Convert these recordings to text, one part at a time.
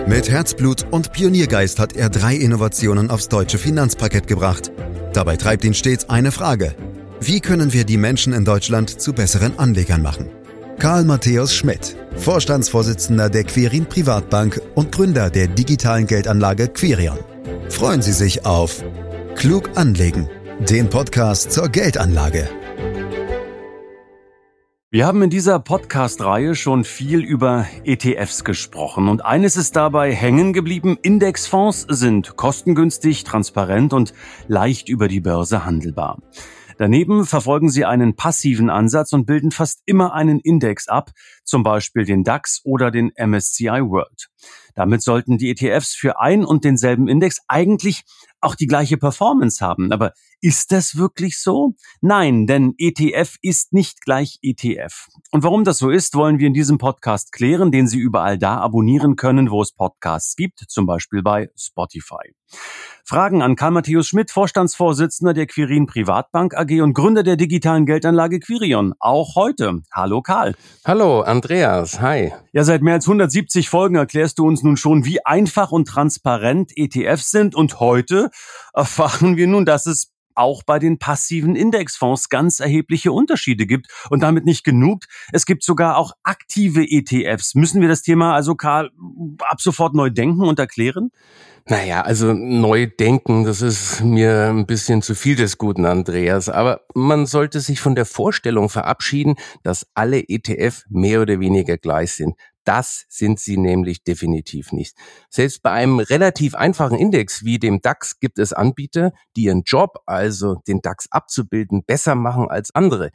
Mit Herzblut und Pioniergeist hat er 3 Innovationen aufs deutsche Finanzparkett gebracht. Dabei treibt ihn stets eine Frage: Wie können wir die Menschen in Deutschland zu besseren Anlegern machen? Karl Matthäus Schmidt, Vorstandsvorsitzender der Quirin Privatbank und Gründer der digitalen Geldanlage Quirion. Freuen Sie sich auf Klug anlegen, den Podcast zur Geldanlage. Wir haben in dieser Podcast-Reihe schon viel über ETFs gesprochen und eines ist dabei hängen geblieben: Indexfonds sind kostengünstig, transparent und leicht über die Börse handelbar. Daneben verfolgen sie einen passiven Ansatz und bilden fast immer einen Index ab, zum Beispiel den DAX oder den MSCI World. Damit sollten die ETFs für ein und denselben Index eigentlich auch die gleiche Performance haben. Aber ist das wirklich so? Nein, denn ETF ist nicht gleich ETF. Und warum das so ist, wollen wir in diesem Podcast klären, den Sie überall da abonnieren können, wo es Podcasts gibt, zum Beispiel bei Spotify. Fragen an Karl Matthäus Schmidt, Vorstandsvorsitzender der Quirin Privatbank AG und Gründer der digitalen Geldanlage Quirion. Auch heute. Hallo Karl. Hallo Andreas, hi. Ja, seit mehr als 170 Folgen erklärst du uns nun schon, wie einfach und transparent ETFs sind. Und heute erfahren wir nun, dass es auch bei den passiven Indexfonds ganz erhebliche Unterschiede gibt. Und damit nicht genug, es gibt sogar auch aktive ETFs. Müssen wir das Thema also, Karl, ab sofort neu denken und erklären? Naja, also neu denken, das ist mir ein bisschen zu viel des Guten, Andreas. Aber man sollte sich von der Vorstellung verabschieden, dass alle ETF mehr oder weniger gleich sind. Das sind sie nämlich definitiv nicht. Selbst bei einem relativ einfachen Index wie dem DAX gibt es Anbieter, die ihren Job, also den DAX abzubilden, besser machen als andere.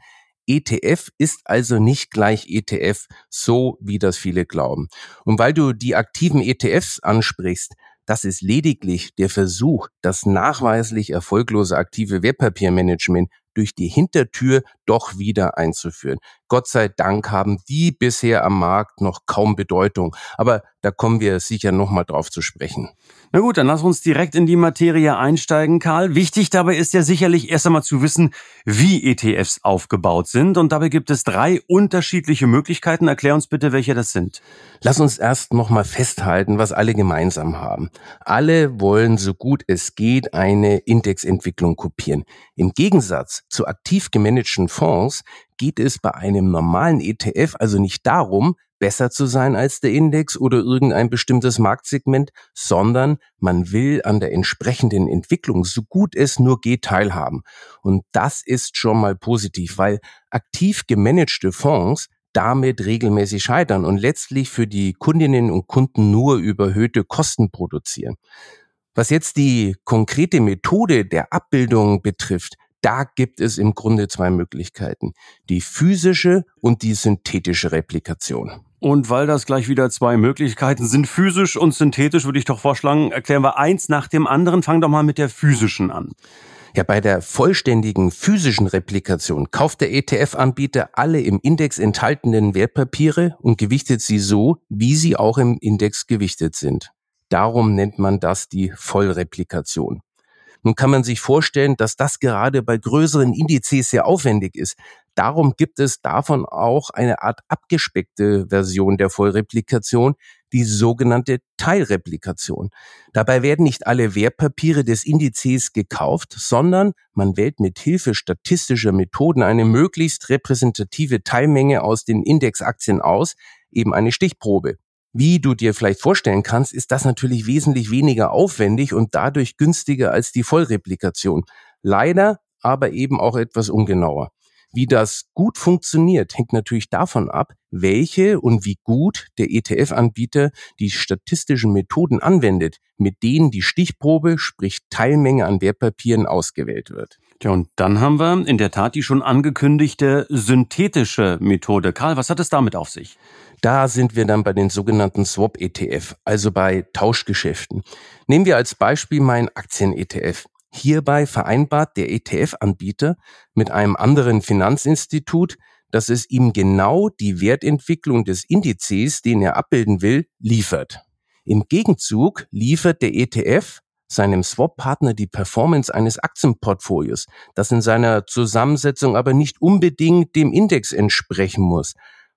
ETF ist also nicht gleich ETF, so wie das viele glauben. Und weil du die aktiven ETFs ansprichst, das ist lediglich der Versuch, das nachweislich erfolglose aktive Wertpapiermanagement durch die Hintertür doch wieder einzuführen. Gott sei Dank haben die bisher am Markt noch kaum Bedeutung. Aber da kommen wir sicher nochmal drauf zu sprechen. Na gut, dann lass uns direkt in die Materie einsteigen, Karl. Wichtig dabei ist ja sicherlich erst einmal zu wissen, wie ETFs aufgebaut sind. Und dabei gibt es 3 unterschiedliche Möglichkeiten. Erklär uns bitte, welche das sind. Lass uns erst nochmal festhalten, was alle gemeinsam haben. Alle wollen, so gut es geht, eine Indexentwicklung kopieren. Im Gegensatz zu aktiv gemanagten Fonds geht es bei einem normalen ETF also nicht darum, besser zu sein als der Index oder irgendein bestimmtes Marktsegment, sondern man will an der entsprechenden Entwicklung, so gut es nur geht, teilhaben. Und das ist schon mal positiv, weil aktiv gemanagte Fonds damit regelmäßig scheitern und letztlich für die Kundinnen und Kunden nur überhöhte Kosten produzieren. Was jetzt die konkrete Methode der Abbildung betrifft, da gibt es im Grunde 2 Möglichkeiten: die physische und die synthetische Replikation. Und weil das gleich wieder 2 Möglichkeiten sind, physisch und synthetisch, würde ich doch vorschlagen, erklären wir eins nach dem anderen. Fang doch mal mit der physischen an. Ja, bei der vollständigen physischen Replikation kauft der ETF-Anbieter alle im Index enthaltenen Wertpapiere und gewichtet sie so, wie sie auch im Index gewichtet sind. Darum nennt man das die Vollreplikation. Nun kann man sich vorstellen, dass das gerade bei größeren Indizes sehr aufwendig ist. Darum gibt es davon auch eine Art abgespeckte Version der Vollreplikation, die sogenannte Teilreplikation. Dabei werden nicht alle Wertpapiere des Indizes gekauft, sondern man wählt mit Hilfe statistischer Methoden eine möglichst repräsentative Teilmenge aus den Indexaktien aus, eben eine Stichprobe. Wie du dir vielleicht vorstellen kannst, ist das natürlich wesentlich weniger aufwendig und dadurch günstiger als die Vollreplikation. Leider aber eben auch etwas ungenauer. Wie das gut funktioniert, hängt natürlich davon ab, welche und wie gut der ETF-Anbieter die statistischen Methoden anwendet, mit denen die Stichprobe, sprich Teilmenge an Wertpapieren, ausgewählt wird. Ja, und dann haben wir in der Tat die schon angekündigte synthetische Methode. Karl, was hat es damit auf sich? Da sind wir dann bei den sogenannten Swap-ETF, also bei Tauschgeschäften. Nehmen wir als Beispiel meinen Aktien-ETF. Hierbei vereinbart der ETF-Anbieter mit einem anderen Finanzinstitut, dass es ihm genau die Wertentwicklung des Indizes, den er abbilden will, liefert. Im Gegenzug liefert der ETF seinem Swap-Partner die Performance eines Aktienportfolios, das in seiner Zusammensetzung aber nicht unbedingt dem Index entsprechen muss.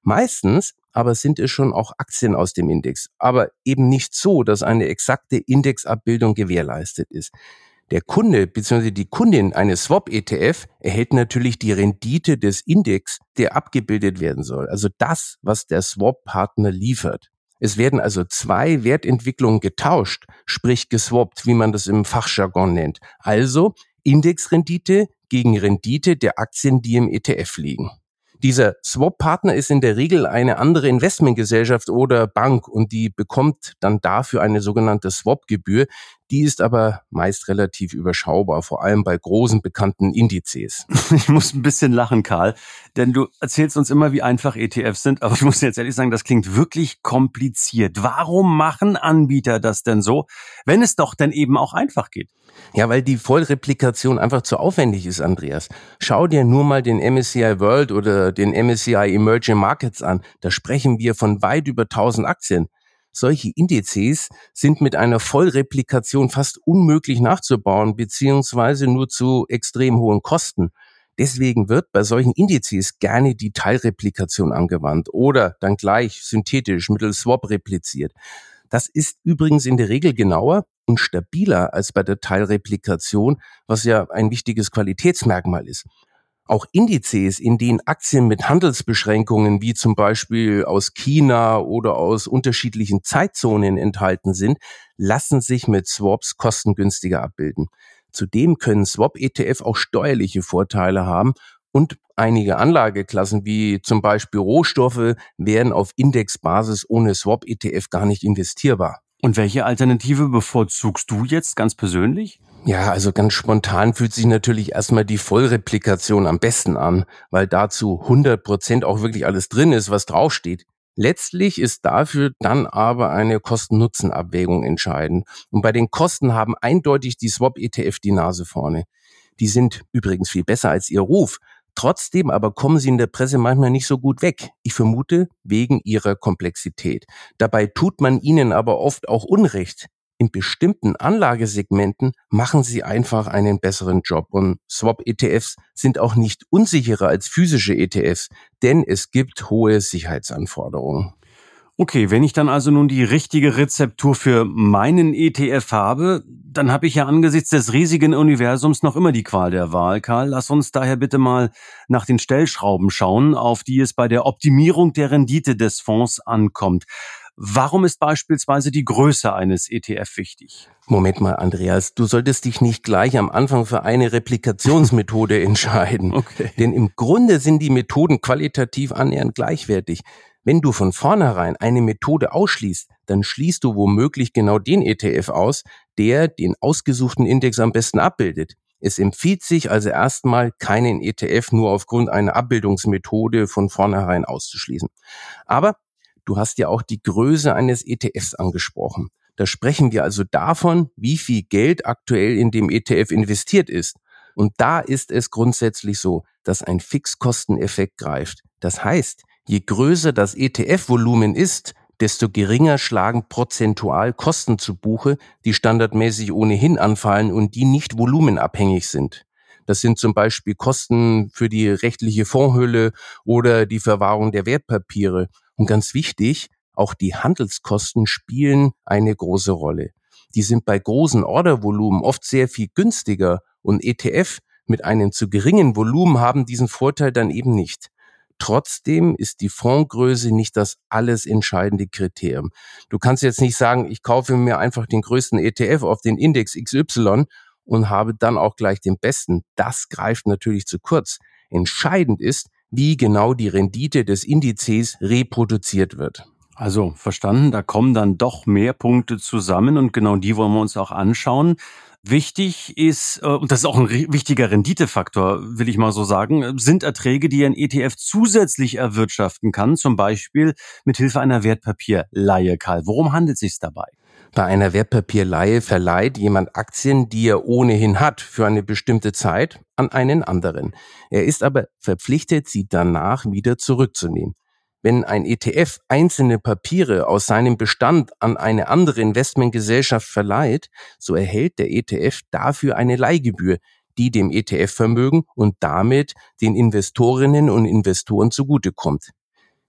Meistens aber sind es schon auch Aktien aus dem Index, aber eben nicht so, dass eine exakte Indexabbildung gewährleistet ist. Der Kunde bzw. die Kundin eines Swap-ETF erhält natürlich die Rendite des Index, der abgebildet werden soll, also das, was der Swap-Partner liefert. Es werden also zwei Wertentwicklungen getauscht, sprich geswappt, wie man das im Fachjargon nennt. Also Indexrendite gegen Rendite der Aktien, die im ETF liegen. Dieser Swap-Partner ist in der Regel eine andere Investmentgesellschaft oder Bank und die bekommt dann dafür eine sogenannte Swap-Gebühr. Die ist aber meist relativ überschaubar, vor allem bei großen bekannten Indizes. Ich muss ein bisschen lachen, Karl, denn du erzählst uns immer, wie einfach ETFs sind, aber ich muss jetzt ehrlich sagen, das klingt wirklich kompliziert. Warum machen Anbieter das denn so, wenn es doch denn eben auch einfach geht? Ja, weil die Vollreplikation einfach zu aufwendig ist, Andreas. Schau dir nur mal den MSCI World oder den MSCI Emerging Markets an. Da sprechen wir von weit über 1000 Aktien. Solche Indizes sind mit einer Vollreplikation fast unmöglich nachzubauen, beziehungsweise nur zu extrem hohen Kosten. Deswegen wird bei solchen Indizes gerne die Teilreplikation angewandt oder dann gleich synthetisch mittels Swap repliziert. Das ist übrigens in der Regel genauer und stabiler als bei der Teilreplikation, was ja ein wichtiges Qualitätsmerkmal ist. Auch Indizes, in denen Aktien mit Handelsbeschränkungen wie zum Beispiel aus China oder aus unterschiedlichen Zeitzonen enthalten sind, lassen sich mit Swaps kostengünstiger abbilden. Zudem können Swap-ETF auch steuerliche Vorteile haben und einige Anlageklassen wie zum Beispiel Rohstoffe wären auf Indexbasis ohne Swap-ETF gar nicht investierbar. Und welche Alternative bevorzugst du jetzt ganz persönlich? Ja, also ganz spontan fühlt sich natürlich erstmal die Vollreplikation am besten an, weil dazu 100% auch wirklich alles drin ist, was draufsteht. Letztlich ist dafür dann aber eine Kosten-Nutzen-Abwägung entscheidend. Und bei den Kosten haben eindeutig die Swap-ETF die Nase vorne. Die sind übrigens viel besser als ihr Ruf. Trotzdem aber kommen sie in der Presse manchmal nicht so gut weg. Ich vermute, wegen ihrer Komplexität. Dabei tut man ihnen aber oft auch Unrecht. In bestimmten Anlagesegmenten machen sie einfach einen besseren Job. Und Swap-ETFs sind auch nicht unsicherer als physische ETFs, denn es gibt hohe Sicherheitsanforderungen. Okay, wenn ich dann also nun die richtige Rezeptur für meinen ETF habe, dann habe ich ja angesichts des riesigen Universums noch immer die Qual der Wahl, Karl. Lass uns daher bitte mal nach den Stellschrauben schauen, auf die es bei der Optimierung der Rendite des Fonds ankommt. Warum ist beispielsweise die Größe eines ETF wichtig? Moment mal, Andreas, du solltest dich nicht gleich am Anfang für eine Replikationsmethode entscheiden. Okay. Denn im Grunde sind die Methoden qualitativ annähernd gleichwertig. Wenn du von vornherein eine Methode ausschließt, dann schließt du womöglich genau den ETF aus, der den ausgesuchten Index am besten abbildet. Es empfiehlt sich also erstmal, keinen ETF nur aufgrund einer Abbildungsmethode von vornherein auszuschließen. Aber du hast ja auch die Größe eines ETFs angesprochen. Da sprechen wir also davon, wie viel Geld aktuell in dem ETF investiert ist. Und da ist es grundsätzlich so, dass ein Fixkosteneffekt greift. Das heißt, je größer das ETF-Volumen ist, desto geringer schlagen prozentual Kosten zu Buche, die standardmäßig ohnehin anfallen und die nicht volumenabhängig sind. Das sind zum Beispiel Kosten für die rechtliche Fondshülle oder die Verwahrung der Wertpapiere. Und ganz wichtig, auch die Handelskosten spielen eine große Rolle. Die sind bei großen Ordervolumen oft sehr viel günstiger und ETF mit einem zu geringen Volumen haben diesen Vorteil dann eben nicht. Trotzdem ist die Fondsgröße nicht das alles entscheidende Kriterium. Du kannst jetzt nicht sagen, ich kaufe mir einfach den größten ETF auf den Index XY und habe dann auch gleich den besten. Das greift natürlich zu kurz. Entscheidend ist, wie genau die Rendite des Indizes reproduziert wird. Also verstanden, da kommen dann doch mehr Punkte zusammen und genau die wollen wir uns auch anschauen. Wichtig ist, und das ist auch ein wichtiger Renditefaktor, will ich mal so sagen, sind Erträge, die ein ETF zusätzlich erwirtschaften kann, zum Beispiel mit Hilfe einer Wertpapierleihe. Karl, worum handelt es sich dabei? Bei einer Wertpapierleihe verleiht jemand Aktien, die er ohnehin hat, für eine bestimmte Zeit an einen anderen. Er ist aber verpflichtet, sie danach wieder zurückzunehmen. Wenn ein ETF einzelne Papiere aus seinem Bestand an eine andere Investmentgesellschaft verleiht, so erhält der ETF dafür eine Leihgebühr, die dem ETF-Vermögen und damit den Investorinnen und Investoren zugutekommt.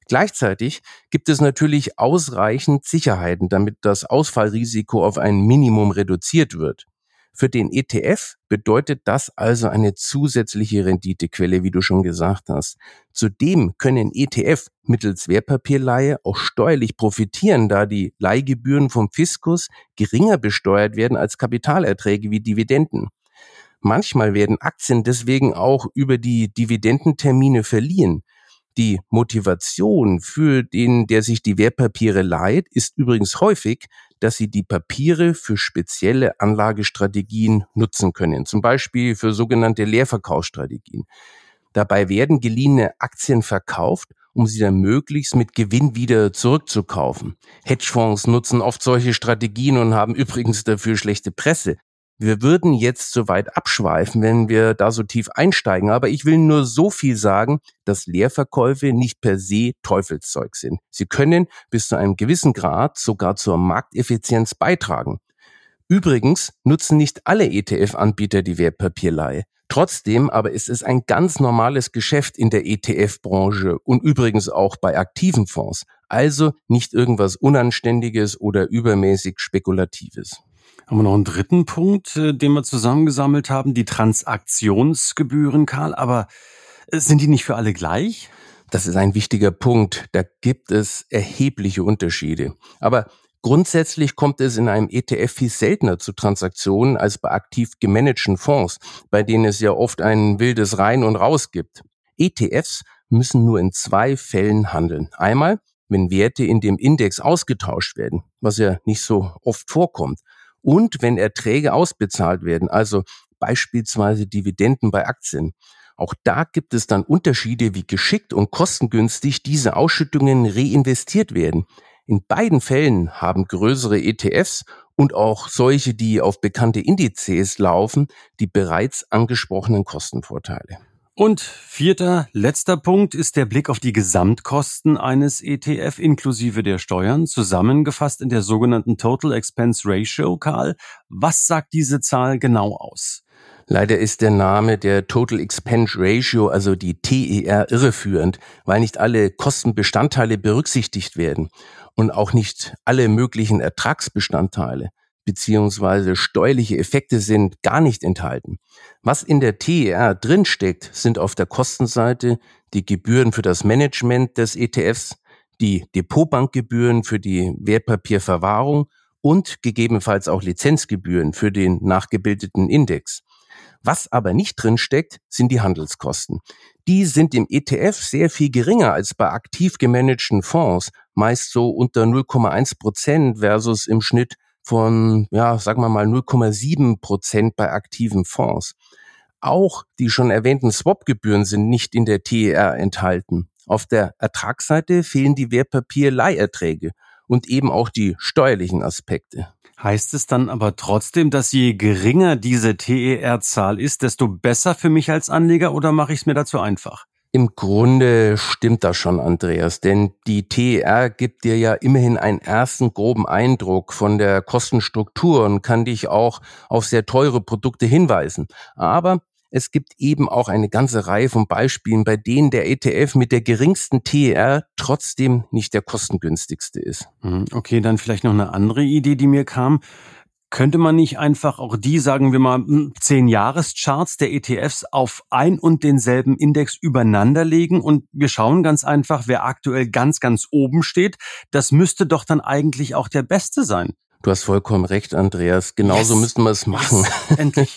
Gleichzeitig gibt es natürlich ausreichend Sicherheiten, damit das Ausfallrisiko auf ein Minimum reduziert wird. Für den ETF bedeutet das also eine zusätzliche Renditequelle, wie du schon gesagt hast. Zudem können ETF mittels Wertpapierleihe auch steuerlich profitieren, da die Leihgebühren vom Fiskus geringer besteuert werden als Kapitalerträge wie Dividenden. Manchmal werden Aktien deswegen auch über die Dividendentermine verliehen. Die Motivation für den, der sich die Wertpapiere leiht, ist übrigens häufig, dass sie die Papiere für spezielle Anlagestrategien nutzen können, zum Beispiel für sogenannte Leerverkaufsstrategien. Dabei werden geliehene Aktien verkauft, um sie dann möglichst mit Gewinn wieder zurückzukaufen. Hedgefonds nutzen oft solche Strategien und haben übrigens dafür schlechte Presse. Wir würden jetzt so weit abschweifen, wenn wir da so tief einsteigen, aber ich will nur so viel sagen, dass Leerverkäufe nicht per se Teufelszeug sind. Sie können bis zu einem gewissen Grad sogar zur Markteffizienz beitragen. Übrigens nutzen nicht alle ETF-Anbieter die Wertpapierleihe. Trotzdem aber ist es ein ganz normales Geschäft in der ETF-Branche und übrigens auch bei aktiven Fonds. Also nicht irgendwas Unanständiges oder übermäßig Spekulatives. Haben wir noch einen dritten Punkt, den wir zusammengesammelt haben, die Transaktionsgebühren, Karl. Aber sind die nicht für alle gleich? Das ist ein wichtiger Punkt. Da gibt es erhebliche Unterschiede. Aber grundsätzlich kommt es in einem ETF viel seltener zu Transaktionen als bei aktiv gemanagten Fonds, bei denen es ja oft ein wildes Rein und Raus gibt. ETFs müssen nur in 2 Fällen handeln. Einmal, wenn Werte in dem Index ausgetauscht werden, was ja nicht so oft vorkommt. Und wenn Erträge ausbezahlt werden, also beispielsweise Dividenden bei Aktien. Auch da gibt es dann Unterschiede, wie geschickt und kostengünstig diese Ausschüttungen reinvestiert werden. In beiden Fällen haben größere ETFs und auch solche, die auf bekannte Indizes laufen, die bereits angesprochenen Kostenvorteile. Und 4., letzter Punkt ist der Blick auf die Gesamtkosten eines ETF inklusive der Steuern, zusammengefasst in der sogenannten Total Expense Ratio. Karl, was sagt diese Zahl genau aus? Leider ist der Name der Total Expense Ratio, also die TER, irreführend, weil nicht alle Kostenbestandteile berücksichtigt werden und auch nicht alle möglichen Ertragsbestandteile beziehungsweise steuerliche Effekte sind gar nicht enthalten. Was in der TER drinsteckt, sind auf der Kostenseite die Gebühren für das Management des ETFs, die Depotbankgebühren für die Wertpapierverwahrung und gegebenenfalls auch Lizenzgebühren für den nachgebildeten Index. Was aber nicht drinsteckt, sind die Handelskosten. Die sind im ETF sehr viel geringer als bei aktiv gemanagten Fonds, meist so unter 0,1% versus im Schnitt von, sagen wir mal 0,7% bei aktiven Fonds. Auch die schon erwähnten Swap-Gebühren sind nicht in der TER enthalten. Auf der Ertragsseite fehlen die Wertpapierleiherträge und eben auch die steuerlichen Aspekte. Heißt es dann aber trotzdem, dass je geringer diese TER-Zahl ist, desto besser für mich als Anleger, oder mache ich es mir dazu einfach? Im Grunde stimmt das schon, Andreas, denn die TER gibt dir ja immerhin einen ersten groben Eindruck von der Kostenstruktur und kann dich auch auf sehr teure Produkte hinweisen. Aber es gibt eben auch eine ganze Reihe von Beispielen, bei denen der ETF mit der geringsten TER trotzdem nicht der kostengünstigste ist. Okay, dann vielleicht noch eine andere Idee, die mir kam. Könnte man nicht einfach auch die, sagen wir mal, 10-Jahres-Charts der ETFs auf ein und denselben Index übereinander legen und wir schauen ganz einfach, wer aktuell ganz, ganz oben steht? Das müsste doch dann eigentlich auch der Beste sein. Du hast vollkommen recht, Andreas. Genauso müssten wir es machen. Yes, endlich.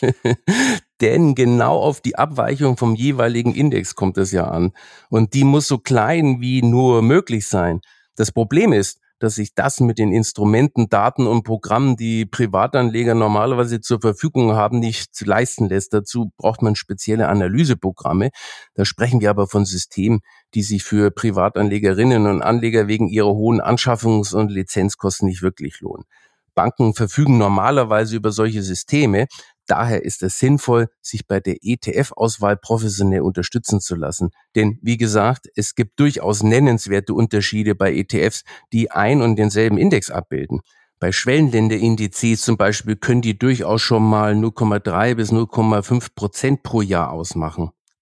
Denn genau auf die Abweichung vom jeweiligen Index kommt es ja an. Und die muss so klein wie nur möglich sein. Das Problem ist, dass sich das mit den Instrumenten, Daten und Programmen, die Privatanleger normalerweise zur Verfügung haben, nicht leisten lässt. Dazu braucht man spezielle Analyseprogramme. Da sprechen wir aber von Systemen, die sich für Privatanlegerinnen und Anleger wegen ihrer hohen Anschaffungs- und Lizenzkosten nicht wirklich lohnen. Banken verfügen normalerweise über solche Systeme. Daher ist es sinnvoll, sich bei der ETF-Auswahl professionell unterstützen zu lassen. Denn wie gesagt, es gibt durchaus nennenswerte Unterschiede bei ETFs, die ein und denselben Index abbilden. Bei Schwellenländerindizes zum Beispiel können die durchaus schon mal 0,3 bis 0,5% pro Jahr ausmachen.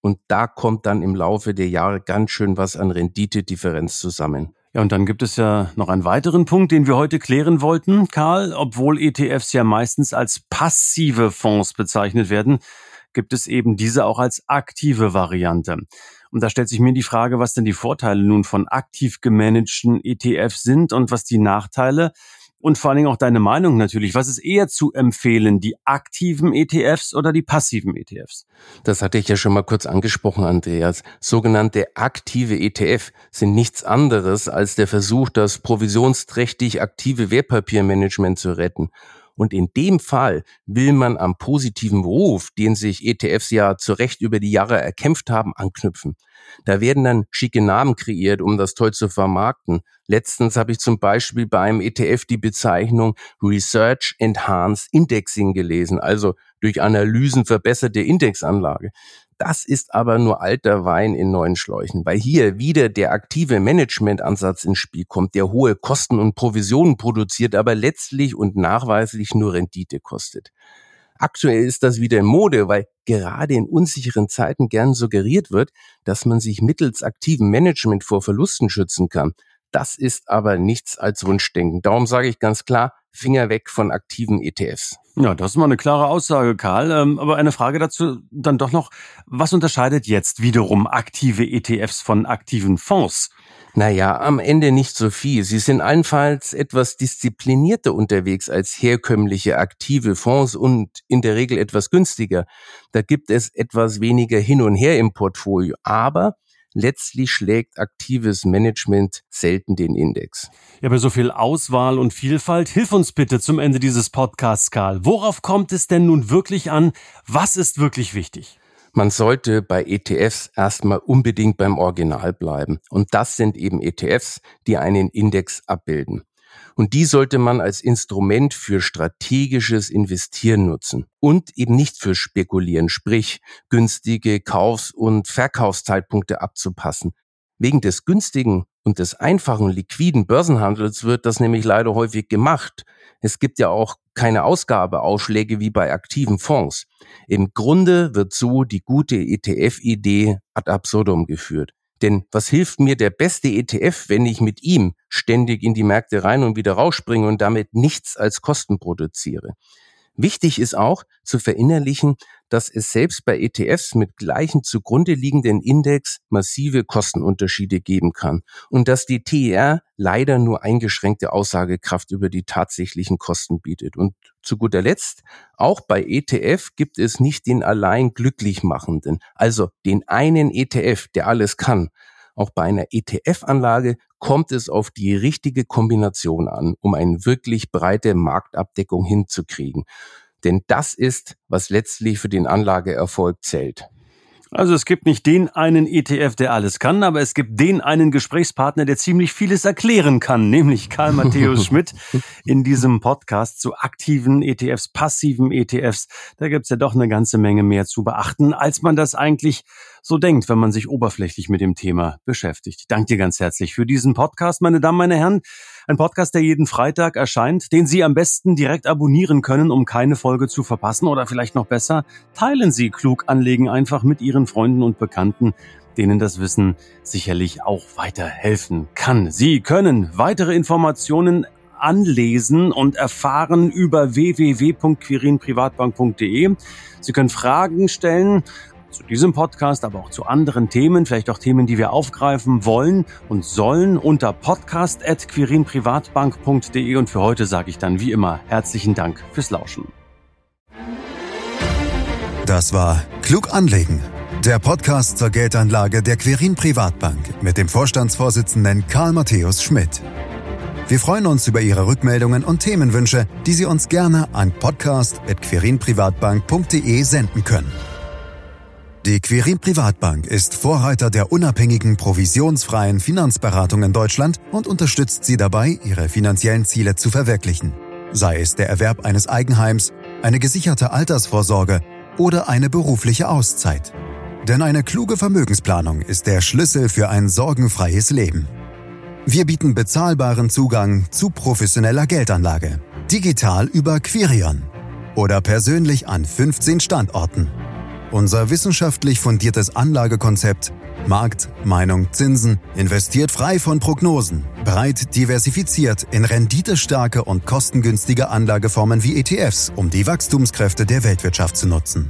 Und da kommt dann im Laufe der Jahre ganz schön was an Renditedifferenz zusammen. Ja, und dann gibt es ja noch einen weiteren Punkt, den wir heute klären wollten, Karl. Obwohl ETFs ja meistens als passive Fonds bezeichnet werden, gibt es eben diese auch als aktive Variante. Und da stellt sich mir die Frage, was denn die Vorteile nun von aktiv gemanagten ETFs sind und was die Nachteile und vor allen Dingen auch deine Meinung natürlich. Was ist eher zu empfehlen, die aktiven ETFs oder die passiven ETFs? Das hatte ich ja schon mal kurz angesprochen, Andreas. Sogenannte aktive ETF sind nichts anderes als der Versuch, das provisionsträchtig aktive Wertpapiermanagement zu retten. Und in dem Fall will man am positiven Ruf, den sich ETFs ja zu Recht über die Jahre erkämpft haben, anknüpfen. Da werden dann schicke Namen kreiert, um das toll zu vermarkten. Letztens habe ich zum Beispiel bei einem ETF die Bezeichnung Research Enhanced Indexing gelesen, also durch Analysen verbesserte Indexanlage. Das ist aber nur alter Wein in neuen Schläuchen, weil hier wieder der aktive Managementansatz ins Spiel kommt, der hohe Kosten und Provisionen produziert, aber letztlich und nachweislich nur Rendite kostet. Aktuell ist das wieder in Mode, weil gerade in unsicheren Zeiten gern suggeriert wird, dass man sich mittels aktivem Management vor Verlusten schützen kann. Das ist aber nichts als Wunschdenken. Darum sage ich ganz klar, Finger weg von aktiven ETFs. Ja, das ist mal eine klare Aussage, Karl. Aber eine Frage dazu dann doch noch, was unterscheidet jetzt wiederum aktive ETFs von aktiven Fonds? Naja, am Ende nicht so viel. Sie sind allenfalls etwas disziplinierter unterwegs als herkömmliche aktive Fonds und in der Regel etwas günstiger. Da gibt es etwas weniger hin und her im Portfolio, aber letztlich schlägt aktives Management selten den Index. Ja, bei so viel Auswahl und Vielfalt, hilf uns bitte zum Ende dieses Podcasts, Karl. Worauf kommt es denn nun wirklich an? Was ist wirklich wichtig? Man sollte bei ETFs erstmal unbedingt beim Original bleiben. Und das sind eben ETFs, die einen Index abbilden. Und die sollte man als Instrument für strategisches Investieren nutzen und eben nicht für Spekulieren, sprich günstige Kaufs- und Verkaufszeitpunkte abzupassen. Wegen des günstigen und des einfachen, liquiden Börsenhandels wird das nämlich leider häufig gemacht. Es gibt ja auch keine Ausgabeausschläge wie bei aktiven Fonds. Im Grunde wird so die gute ETF-Idee ad absurdum geführt. Denn was hilft mir der beste ETF, wenn ich mit ihm ständig in die Märkte rein und wieder rausspringe und damit nichts als Kosten produziere? Wichtig ist auch zu verinnerlichen, dass es selbst bei ETFs mit gleichen zugrunde liegenden Index massive Kostenunterschiede geben kann und dass die TER leider nur eingeschränkte Aussagekraft über die tatsächlichen Kosten bietet. Und zu guter Letzt, auch bei ETF gibt es nicht den allein glücklich machenden, also den einen ETF, der alles kann. Auch bei einer ETF-Anlage kommt es auf die richtige Kombination an, um eine wirklich breite Marktabdeckung hinzukriegen. Denn das ist, was letztlich für den Anlageerfolg zählt. Also es gibt nicht den einen ETF, der alles kann, aber es gibt den einen Gesprächspartner, der ziemlich vieles erklären kann, nämlich Karl Matthäus Schmidt in diesem Podcast zu aktiven ETFs, passiven ETFs. Da gibt's ja doch eine ganze Menge mehr zu beachten, als man das eigentlich so denkt, wenn man sich oberflächlich mit dem Thema beschäftigt. Ich danke dir ganz herzlich für diesen Podcast, meine Damen, meine Herren. Ein Podcast, der jeden Freitag erscheint, den Sie am besten direkt abonnieren können, um keine Folge zu verpassen. Oder vielleicht noch besser, teilen Sie Klug anlegen einfach mit Ihren Freunden und Bekannten, denen das Wissen sicherlich auch weiterhelfen kann. Sie können weitere Informationen anlesen und erfahren über www.quirinprivatbank.de. Sie können Fragen stellen zu diesem Podcast, aber auch zu anderen Themen, vielleicht auch Themen, die wir aufgreifen wollen und sollen, unter podcast@quirinprivatbank.de. Und für heute sage ich dann wie immer herzlichen Dank fürs Lauschen. Das war Klug anlegen, der Podcast zur Geldanlage der Quirin Privatbank mit dem Vorstandsvorsitzenden Karl Matthäus Schmidt. Wir freuen uns über Ihre Rückmeldungen und Themenwünsche, die Sie uns gerne an podcast@quirinprivatbank.de senden können. Die Quirin Privatbank ist Vorreiter der unabhängigen, provisionsfreien Finanzberatung in Deutschland und unterstützt Sie dabei, Ihre finanziellen Ziele zu verwirklichen. Sei es der Erwerb eines Eigenheims, eine gesicherte Altersvorsorge oder eine berufliche Auszeit. Denn eine kluge Vermögensplanung ist der Schlüssel für ein sorgenfreies Leben. Wir bieten bezahlbaren Zugang zu professioneller Geldanlage, digital über Quirion oder persönlich an 15 Standorten. Unser wissenschaftlich fundiertes Anlagekonzept Markt, Meinung, Zinsen investiert frei von Prognosen, breit diversifiziert in renditestarke und kostengünstige Anlageformen wie ETFs, um die Wachstumskräfte der Weltwirtschaft zu nutzen.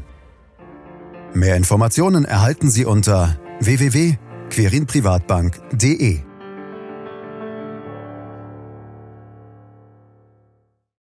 Mehr Informationen erhalten Sie unter www.quirinprivatbank.de.